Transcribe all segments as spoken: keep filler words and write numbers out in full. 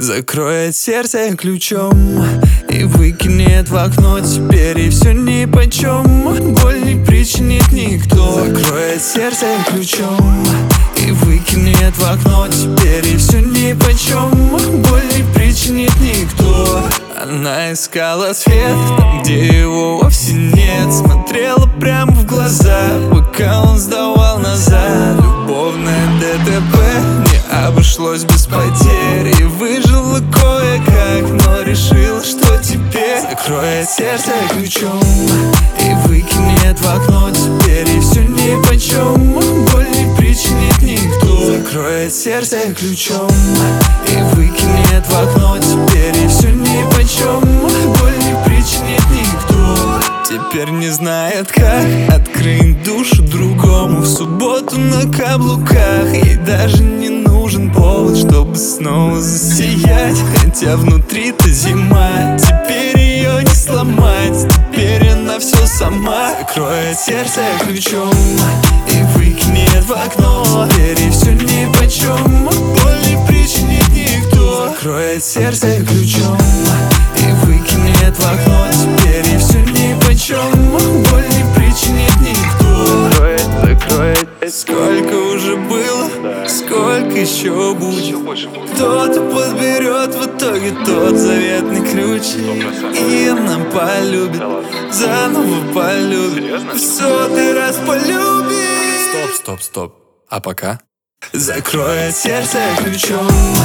Закроет сердце ключом и выкинет в окно. Теперь и все нипочем, боль не причинит никто. Закроет сердце ключом и выкинет в окно. Теперь и все нипочем, боль не причинит никто. Она искала свет там, где его вовсе нет. Смотрела прямо в глаза, пока он сдавал назад. Любовное ДТП не обошлось без потерь, и выжила кое-как, но решила, что теперь закроет сердце ключом и выкинет в окно. Теперь и все нипочем, боль не причинит никто. Закроет сердце ключом и выкинет в окно. Теперь и все нипочем, боль не причинит никто. Теперь не знает, как открыть душу другому в субботу на каблуках. Ей даже не нужен повод, чтобы снова засиять, хотя внутри-то зима. Теперь ее не сломать, теперь она все сама. Закроет сердце ключом и выкинет в окно. Теперь и все нипочем, боль не причинит никто. Закроет сердце ключом и выкинет в окно. Теперь и все нипочем, боль не причинит никто. Закроет, закроет. Сколько уже было, сколько еще будет. Кто-то подберет в итоге тот заветный ключ, и она полюбит, заново полюбит, в сотый раз полюбит. Стоп, стоп, стоп. А пока? Закроет сердце ключом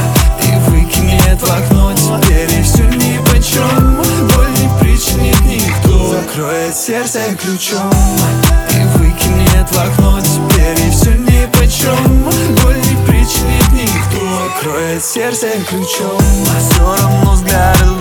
и выкинет в окно. Теперь и все нипочем, боль не причинит никто. Закроет сердце ключом и выкинет в окно. Теперь и все нипочем, боль не причинит никто. Закроет сердце ключом, все равно взгляд